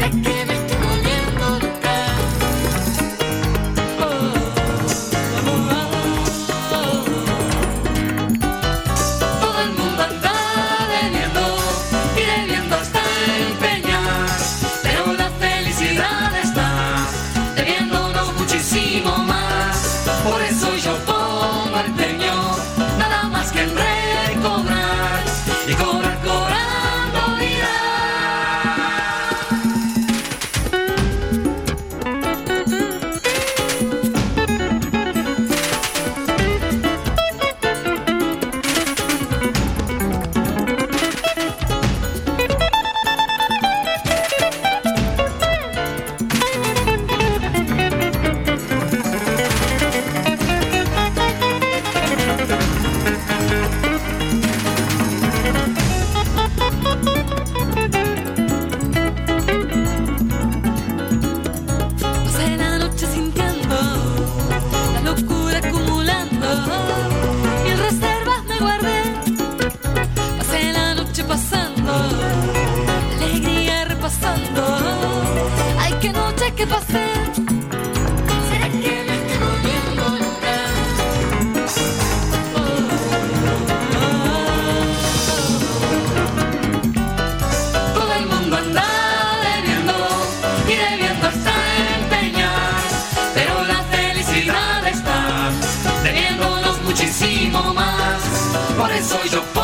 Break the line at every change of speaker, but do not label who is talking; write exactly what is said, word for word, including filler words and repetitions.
¿Qué pasé? ¿Será que me estoy volviendo loca? Oh, oh, oh. Todo el mundo anda bebiendo y bebiendo hasta empeñar, pero la felicidad está bebiéndonos muchísimo más. Por eso yo